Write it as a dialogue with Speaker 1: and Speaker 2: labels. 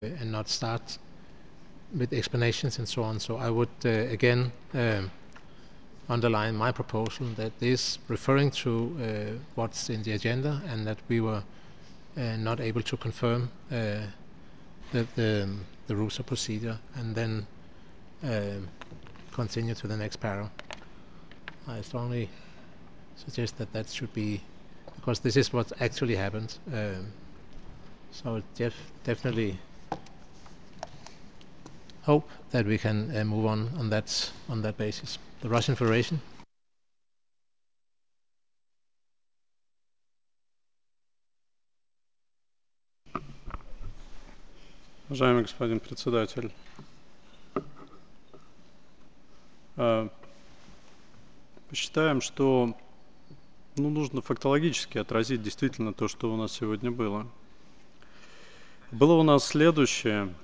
Speaker 1: and not start with explanations and so on. So I would again underline my proposal that this referring to what's in the agenda, and that we were not able to confirm the rules of procedure, and then continue to the next paragraph. I strongly suggest that that should be, because this is what actually happened. So definitely hope that we can move on that basis. The Russian Federation.
Speaker 2: Уважаемый господин председатель, считаем, что нужно фактологически отразить действительно то, что у нас сегодня было. Было у нас следующее.